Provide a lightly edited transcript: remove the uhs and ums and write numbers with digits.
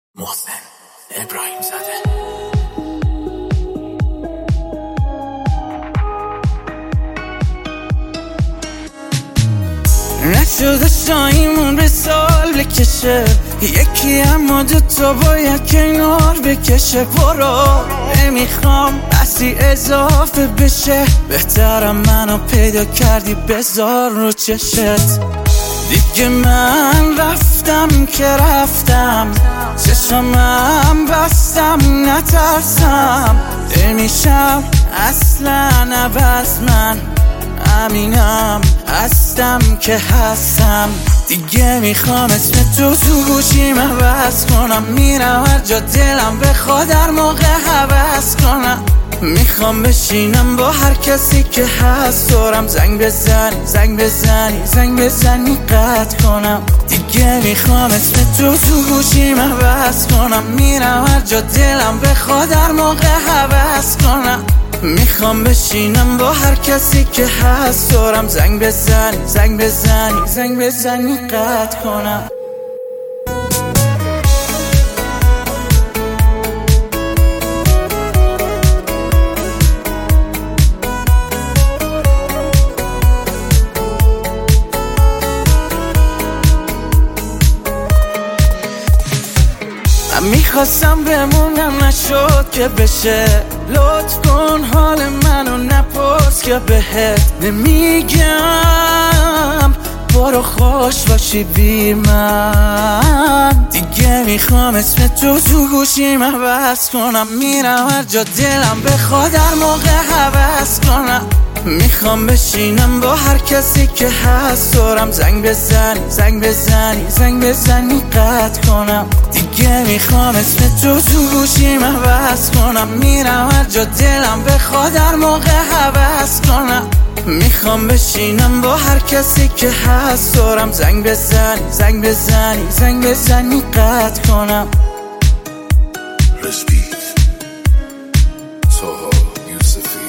محسن ابراهیم زاده. نشده شایمون به سال بکشه یکی، اما دوتا باید کنار بکشه. برو نمیخوام بسی اضافه بشه، بهترم منو پیدا کردی بذار رو چشت. دیگه من رفتم که رفتم، چشمم بستم نترسم. نمیشم اصلا عوض، من امینم هستم که هستم. دیگه میخوام اسم تو گوشیم عوض کنم، میرم هر جا دلم بخواد هر موقع حوض کنم. میخوام بشینم با هر کسی که هست دورم، زنگ بزنی قطع کنم. دیگه میخوام اسم تو گوشیم عوض کنم، میرم هر جا دلم بخواد هر موقع حوض کنم. میخوام بشینم با هر کسی که هست دورم، زنگ بزنی قطع کنم. میخواستم بمونم نشد که بشه، لطف کن حال منو نپرس که بهت نمیگم. برو خوش باشی بی من. دیگه میخوام اسم تو گوشیم عوض کنم، میرم هر جا دلم بخواد هر موقع حوض کنم. میخوام بشینم با هر کسی که هست دورم، زنگ بزنی قطع کنم. دیگه میخوام اسم تو گوشیم عوض کنم، میرم هر جا دلم بخواد هر موقع حوض کنم. میخوام بشینم با هر کسی که هست دورم، زنگ بزنی قطع کنم. Repeat. Soho Yusufi.